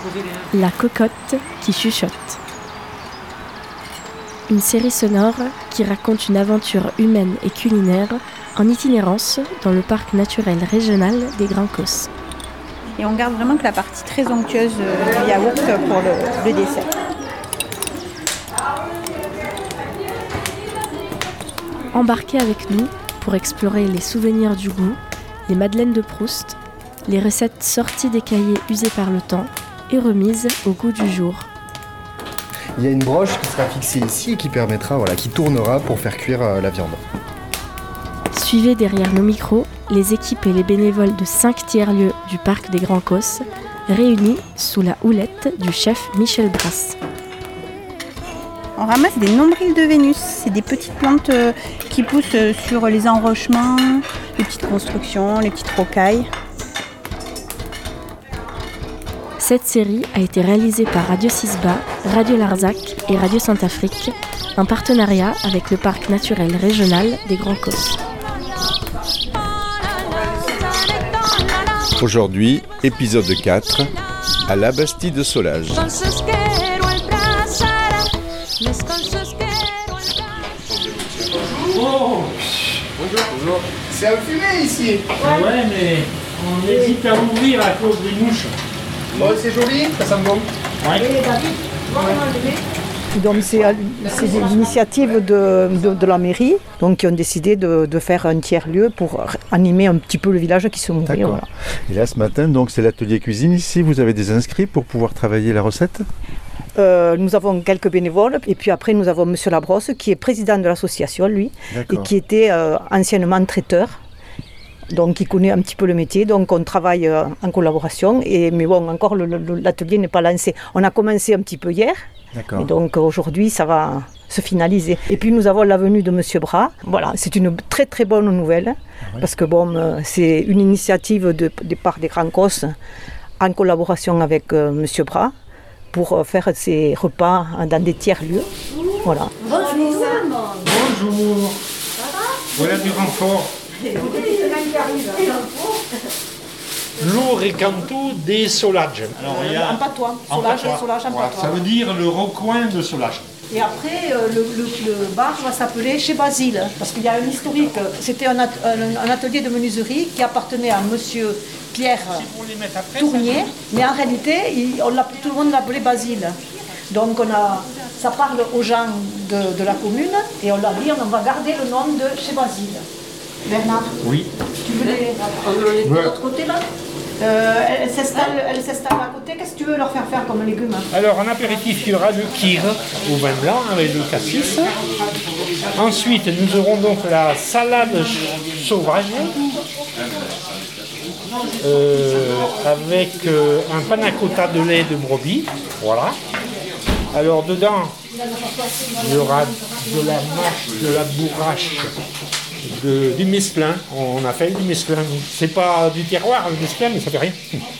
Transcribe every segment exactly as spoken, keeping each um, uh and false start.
La cocotte qui chuchote. Une série sonore qui raconte une aventure humaine et culinaire en itinérance dans le parc naturel régional des Grands Causses. Et on garde vraiment que la partie très onctueuse du yaourt pour le, le dessert. Embarquez avec nous pour explorer les souvenirs du goût, les madeleines de Proust, les recettes sorties des cahiers usés par le temps et remises au goût du jour. Il y a une broche qui sera fixée ici et qui permettra, voilà, qui tournera pour faire cuire euh, la viande. Suivez derrière nos micros les équipes et les bénévoles de cinq tiers-lieux du parc des Grands Causses, réunis sous la houlette du chef Michel Brasse. On ramasse des nombrils de Vénus. C'est des petites plantes euh, qui poussent euh, sur les enrochements, les petites constructions, les petites rocailles. Cette série a été réalisée par Radio Cisba, Radio Larzac et Radio Sainte-Afrique, en partenariat avec le parc naturel régional des Grands Causses. Aujourd'hui, épisode quatre, à la Bastide de Solage. Oh, bonjour, bonjour. C'est un fumet ici. Ouais, ouais, mais on hésite à ouvrir à cause des mouches. Oh, c'est joli, ça sent bon. Ouais. Donc c'est, c'est l'initiative de, de, de la mairie, donc qui ont décidé de, de faire un tiers-lieu pour animer un petit peu le village qui se mourait. D'accord. Voilà. Et là, ce matin, donc, c'est l'atelier cuisine ici. Vous avez des inscrits pour pouvoir travailler la recette ? Euh, nous avons quelques bénévoles et puis après nous avons Monsieur Labrosse qui est président de l'association lui. D'accord. Et qui était euh, anciennement traiteur. Donc il connaît un petit peu le métier, donc on travaille euh, en collaboration. Et, mais bon, encore le, le, l'atelier n'est pas lancé. On a commencé un petit peu hier. D'accord. Et donc aujourd'hui ça va se finaliser. Et puis nous avons la venue de Monsieur Bras. Voilà, c'est une très très bonne nouvelle. Ah ouais. Parce que bon, euh, c'est une initiative de, de part des Grands Causses en collaboration avec euh, Monsieur Bras pour faire ces repas dans des tiers-lieux. Voilà. Bonjour. Bonjour. Voilà du renfort. Lourd et cantou des Solages. Alors, il y a... En patois. Solage, Solage en patois. Ça veut dire le recoin de Solage. Et après, euh, le, le, le bar va s'appeler Chez Basile, parce qu'il y a un historique. C'était un, at- un, un atelier de menuiserie qui appartenait à Monsieur Pierre si Tournier, mais en réalité, il, on tout le monde l'appelait Basile. Donc on a, ça parle aux gens de, de la commune, et on leur dit on va garder le nom de Chez Basile. Bernard, oui. Tu veux les, on les de l'autre côté là euh, elle, s'installe, elle s'installe à côté. Qu'est-ce que tu veux leur faire faire comme légumes? Alors en apéritif, il y aura le kir au vin blanc avec le cassis. Ensuite, nous aurons donc la salade sauvage euh, avec euh, un panna cotta de lait de brebis. Voilà. Alors dedans, il y aura de la mâche, de la bourrache, de, du mesclin. On a fait du mesclin. C'est pas du terroir le mesclin, mais ça fait rien.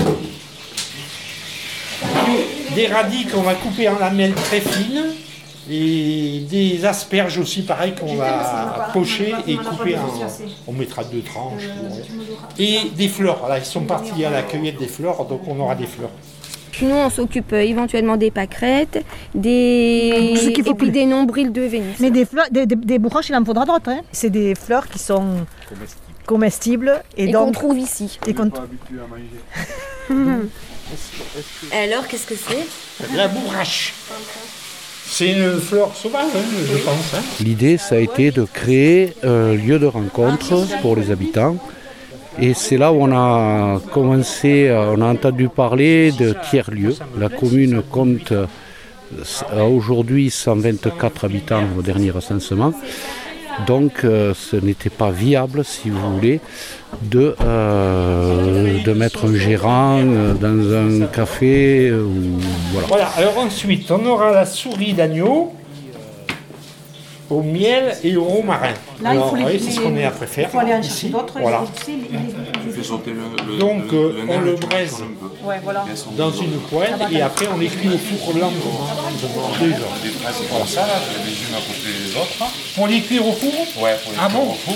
Des radis qu'on va couper en lamelles très fines et des asperges aussi pareil qu'on va pocher et couper en... On mettra deux tranches. Et des fleurs. Là, ils sont partis à la cueillette des fleurs, donc on aura des fleurs. Nous, on s'occupe éventuellement des pâquerettes, des... et puis plus. Des nombrils de Vénus. Mais des, fleurs, des, des, des bourraches, il en faudra d'autres. Hein. C'est des fleurs qui sont comestibles, comestibles et, et donc... qu'on trouve ici. Et qu'on... Pas habitué à manger. est-ce que, est-ce que... Alors, qu'est-ce que c'est? La bourrache. C'est une fleur sauvage, hein, je pense. Hein. L'idée, ça a été de créer un lieu de rencontre pour les habitants. Et c'est là où on a commencé, on a entendu parler de tiers-lieux. La commune compte aujourd'hui cent vingt-quatre habitants au dernier recensement. Donc euh, ce n'était pas viable, si vous voulez, de, euh, de mettre un gérant dans un café. Ou, voilà. Voilà, alors ensuite, on aura la souris d'agneau au miel et au romarin. Là, alors, il faut les, oui, c'est ce qu'on est à préférer. Il faut aller en chercher d'autres. Voilà. Les, les, les, les... sauter le, le, Donc, le, euh, le on le braise ouais, voilà. dans une poêle et après on les cuit au four blanc devant deux heures. Voilà ça, là, je les légumes à côté des autres. Pour les cuire au four? Ouais, pour les ah cuire bon au four.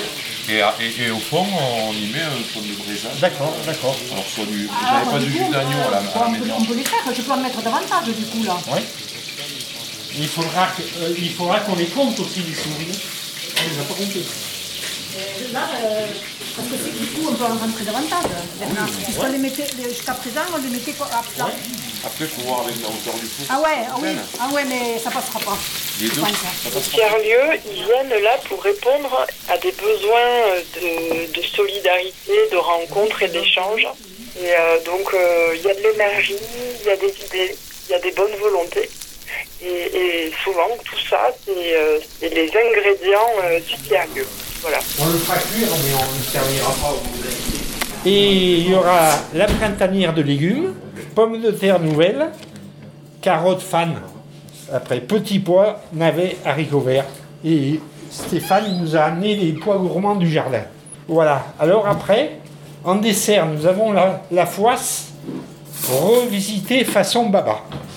Et, et, et au fond, on y met un peu de braisage. D'accord, d'accord. Alors, soit du. J'avais pas du jus d'agneau à la, à la maison. On peut les faire, je peux en mettre davantage du coup là. Oui. Il faudra, que, euh, il faudra qu'on les compte aussi, les souris. On les a pas comptés. Là, euh, parce que du coup, on peut en rentrer davantage, Bernard. Si on les mettait, jusqu'à présent, on les mettait à plat. Ouais. Après, il faut voir avec la hauteur du four. Ah ouais, ah oui, ah ouais, mais ça passera pas. Les deux, Les tiers-lieux, ils viennent là pour répondre à des besoins de, de solidarité, de rencontres et d'échanges. Et euh, donc, il euh, y a de l'énergie, il y a des idées, il y a des bonnes volontés. Et, et souvent, tout ça, c'est euh, les ingrédients euh, du tiers-lieu. Voilà. On le fera cuire, mais on ne servira pas au bout. Et il y aura la printanière de légumes, pommes de terre nouvelles, carottes fan, après petits pois, navets, haricots verts. Et Stéphane il nous a amené les pois gourmands du jardin. Voilà. Alors après, en dessert, nous avons la, la foisse revisitée façon baba.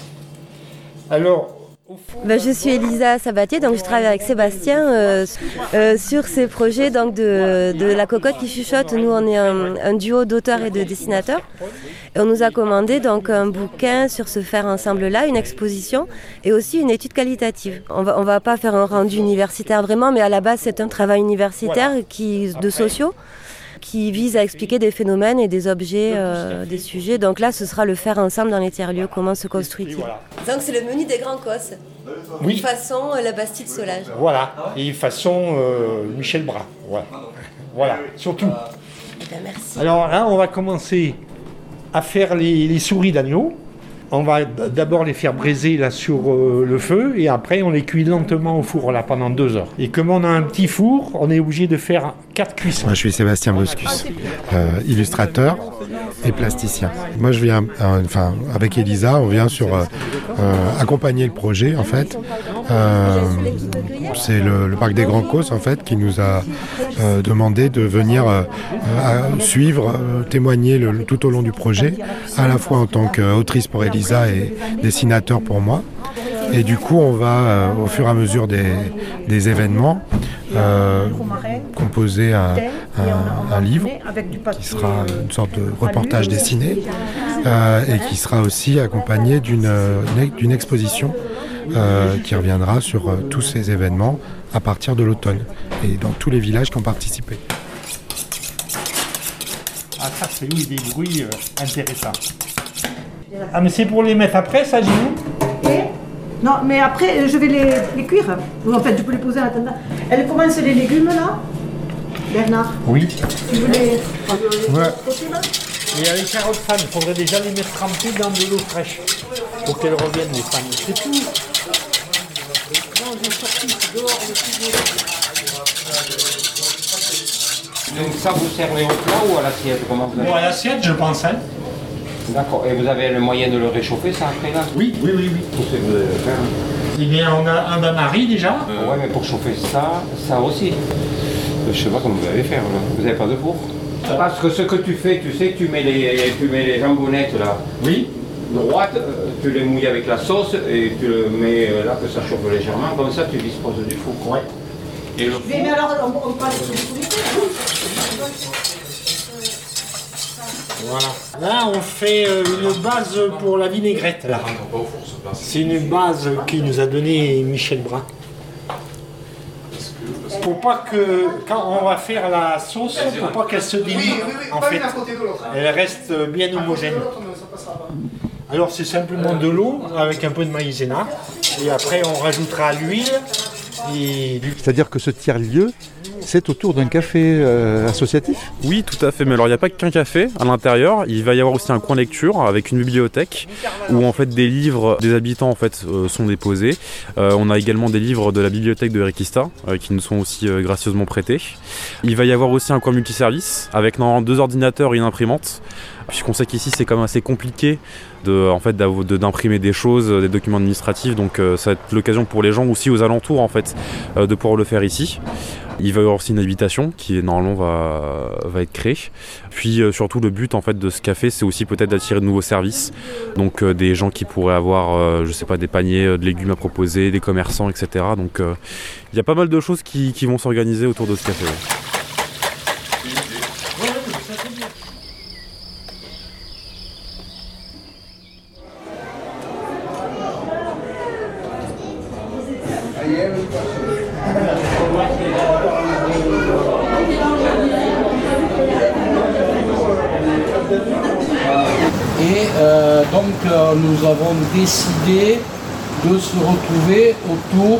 Alors, Ben, je suis Elisa Sabatier, donc je travaille avec Sébastien euh, euh, sur ces projets donc de, de La Cocotte qui chuchote. Nous, on est un, un duo d'auteurs et de dessinateurs. Et on nous a commandé donc un bouquin sur ce faire ensemble-là, une exposition et aussi une étude qualitative. On va, on va pas faire un rendu universitaire vraiment, mais à la base, c'est un travail universitaire qui, de sociaux qui vise à expliquer des phénomènes et des objets, euh, des sujets. Donc là, ce sera le faire ensemble dans les tiers-lieux, comment se construit-il. Donc c'est le menu des grands cosses, oui. Façon euh, la Bastide Solage. Voilà, et façon euh, Michel Bras, voilà, voilà, surtout. Ben, merci. Alors là, on va commencer à faire les, les souris d'agneau. On va d'abord les faire braiser là sur euh, le feu et après on les cuit lentement au four là pendant deux heures. Et comme on a un petit four, on est obligé de faire quatre cuissons. Moi je suis Sébastien Boscus, euh, illustrateur et plasticien. Moi je viens, euh, enfin avec Elisa, on vient sur euh, euh, accompagner le projet en fait. Euh, c'est le, le parc des Grands Cosses en fait qui nous a euh, demandé de venir euh, à suivre, euh, témoigner le, tout au long du projet, à la fois en tant qu'autrice pour Elisa et dessinateur pour moi. Et du coup, on va, euh, au fur et à mesure des, des événements, euh, composer un, un, un livre qui sera une sorte de reportage dessiné euh, et qui sera aussi accompagné d'une, d'une exposition euh, qui reviendra sur euh, tous ces événements à partir de l'automne et dans tous les villages qui ont participé. Ah, ça, c'est oui, des bruits euh, intéressants. Ah, mais c'est pour les mettre après, ça, j'ai vu. Et non, mais après, je vais les, les cuire. En fait, je peux les poser en attendant. Elle commence les légumes, là, Bernard. Oui. Tu veux les... Ouais. Et les carottes fan, il faudrait déjà les mettre trempées dans de l'eau fraîche pour qu'elles reviennent, les fans. C'est tout. Non, j'ai sorti dehors le frigo. Donc ça, vous servez au plat ou à l'assiette? Comment vous avez... Bon, à l'assiette, je pense. Hein. D'accord. Et vous avez le moyen de le réchauffer, ça, après là? Oui, oui, oui. oui. Tout ce que vous allez faire. Eh bien, on a un bain-marie déjà. Euh, ouais, mais pour chauffer ça, ça aussi. Je sais pas comment vous allez faire, là. Vous n'avez pas de four? Parce que ce que tu fais, tu sais que tu mets les, tu mets les jambonnettes là. Oui. Droite, euh, tu les mouilles avec la sauce et tu le mets euh, là que ça chauffe légèrement. Comme ça, tu disposes du four. Ouais. Et le four... Mais alors, on, on parle de sécurité. Voilà. Là, on fait une base pour la vinaigrette. Là. C'est une base qui nous a donné Michel Bras. Pour pas que, quand on va faire la sauce, pour pas qu'elle se dilue, en fait, elle reste bien homogène. Alors c'est simplement de l'eau avec un peu de maïzena. Et après, on rajoutera l'huile. Et... C'est-à-dire que ce tiers-lieu, c'est autour d'un café euh, associatif? Oui, tout à fait. Mais alors, il n'y a pas qu'un café à l'intérieur. Il va y avoir aussi un coin lecture avec une bibliothèque où en fait des livres des habitants en fait euh, sont déposés. Euh, on a également des livres de la bibliothèque de Requista euh, qui nous sont aussi euh, gracieusement prêtés. Il va y avoir aussi un coin multiservice avec normalement deux ordinateurs et une imprimante. Puisqu'on sait qu'ici c'est quand même assez compliqué de, en fait, de, d'imprimer des choses, des documents administratifs, donc euh, ça va être l'occasion pour les gens aussi aux alentours en fait euh, de pouvoir le faire ici. Il va y avoir aussi une habitation qui normalement va, va être créée. Puis euh, surtout le but en fait de ce café, c'est aussi peut-être d'attirer de nouveaux services, donc euh, des gens qui pourraient avoir, euh, je sais pas, des paniers de légumes à proposer, des commerçants, et cetera. Donc il euh, y a pas mal de choses qui, qui vont s'organiser autour de ce café. Ouais. Et euh, donc euh, nous avons décidé de se retrouver autour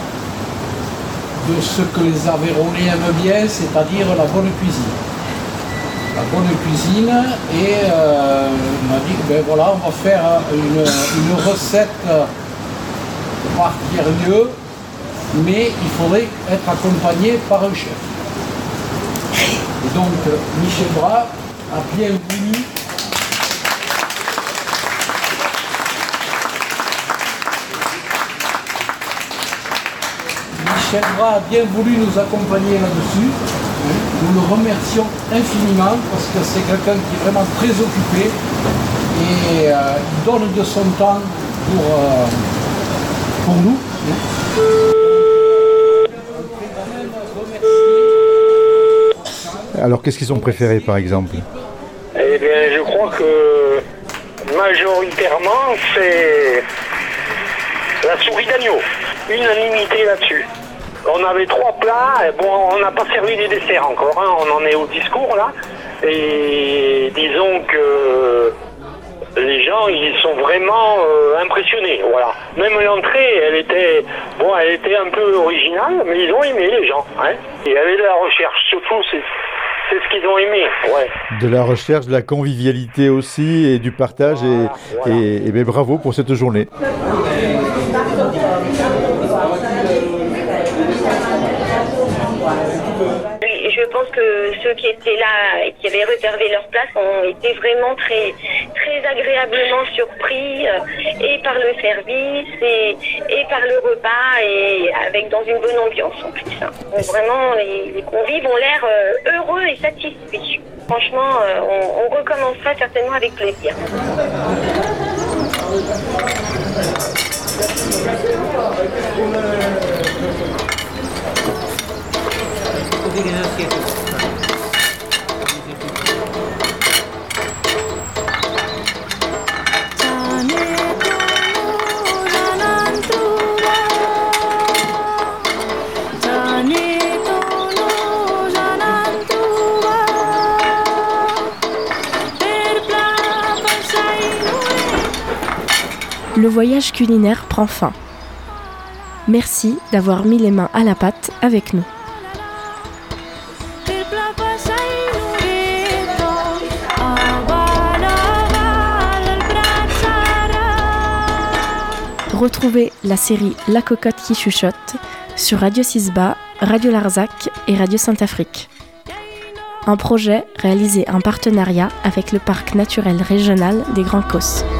de ce que les Aveyronais aiment bien, c'est-à-dire la bonne cuisine. La bonne cuisine, et euh, on m'a dit que ben voilà, on va faire une, une recette par tiers-lieu, mais il faudrait être accompagné par un chef. Et donc Michel Bras a bien voulu Michel Bras a bien voulu nous accompagner là-dessus. Nous le remercions infiniment parce que c'est quelqu'un qui est vraiment très occupé et euh, il donne de son temps pour, euh, pour nous. Alors qu'est-ce qu'ils ont préféré par exemple? Eh bien je crois que majoritairement c'est la souris d'agneau. Unanimité là-dessus. On avait trois plats, bon on n'a pas servi des desserts encore, hein. On en est au discours là, et disons que les gens ils sont vraiment euh, impressionnés, voilà. Même l'entrée elle était, bon elle était un peu originale, mais ils ont aimé les gens, hein. Il y avait de la recherche, surtout c'est, c'est ce qu'ils ont aimé, ouais. De la recherche, de la convivialité aussi et du partage, voilà, et, voilà. et, et, et bravo pour cette journée. Je pense que ceux qui étaient là et qui avaient réservé leur place ont été vraiment très, très agréablement surpris et par le service et, et par le repas et avec dans une bonne ambiance en plus. Donc vraiment, les, les convives ont l'air heureux et satisfaits. Franchement, on, on recommencera certainement avec plaisir. Le voyage culinaire prend fin. Merci d'avoir mis les mains à la pâte avec nous. Retrouvez la série La Cocotte qui chuchote sur Radio Cisba, Radio Larzac et Radio Sainte-Afrique. Un projet réalisé en partenariat avec le Parc naturel régional des Grands Causses.